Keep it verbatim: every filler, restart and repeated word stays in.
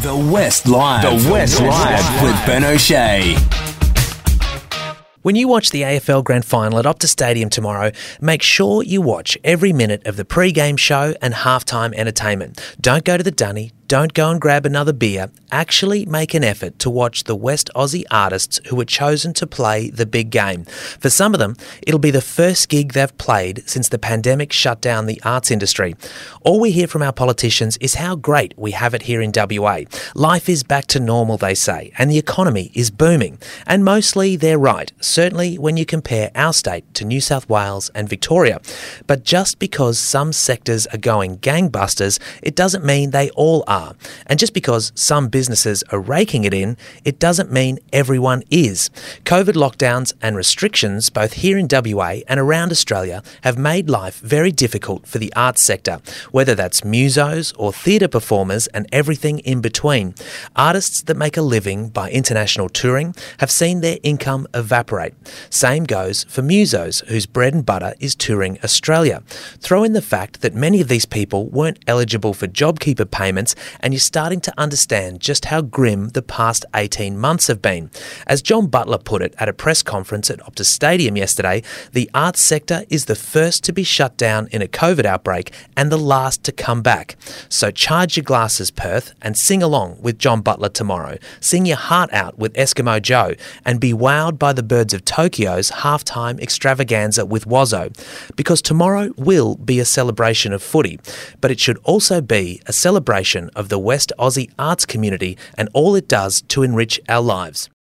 The West Live. The West Live with Ben O'Shea. When you watch the A F L Grand Final at Optus Stadium tomorrow, make sure you watch every minute of the pre-game show and halftime entertainment. Don't go to the dunny. Don't go and grab another beer. Actually make an effort to watch the West Aussie artists who were chosen to play the big game. For some of them, it'll be the first gig they've played since the pandemic shut down the arts industry. All we hear from our politicians is how great we have it here in W A. Life is back to normal, they say, and the economy is booming. And mostly they're right, certainly when you compare our state to New South Wales and Victoria. But just because some sectors are going gangbusters, it doesn't mean they all are. And just because some businesses are raking it in, it doesn't mean everyone is. COVID lockdowns and restrictions, both here in W A and around Australia, have made life very difficult for the arts sector, whether that's musos or theatre performers and everything in between. Artists that make a living by international touring have seen their income evaporate. Same goes for musos, whose bread and butter is touring Australia. Throw in the fact that many of these people weren't eligible for JobKeeper payments, and you're starting to understand just how grim the past eighteen months have been. As John Butler put it at a press conference at Optus Stadium yesterday, the arts sector is the first to be shut down in a COVID outbreak and the last to come back. So charge your glasses, Perth, and sing along with John Butler tomorrow. Sing your heart out with Eskimo Joe and be wowed by the Birds of Tokyo's halftime extravaganza with Wazzo. Because tomorrow will be a celebration of footy, but it should also be a celebration of the West Aussie arts community and all it does to enrich our lives.